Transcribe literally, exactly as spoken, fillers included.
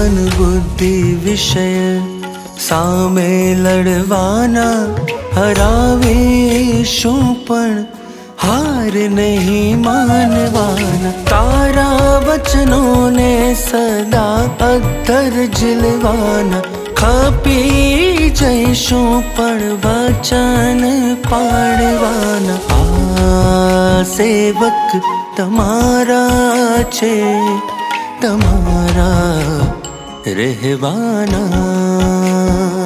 મન બુદ્ધિ વિષય સામે લડવાના, હરાવીશું પણ હાર નહીં માનવાના. તારા વચનોને સદા અદ્ધર ઝીલવાના, ખપી જઈશું પણ વચન પાડવાના. આ સેવક તમારા છે, તમારા રહેવાના.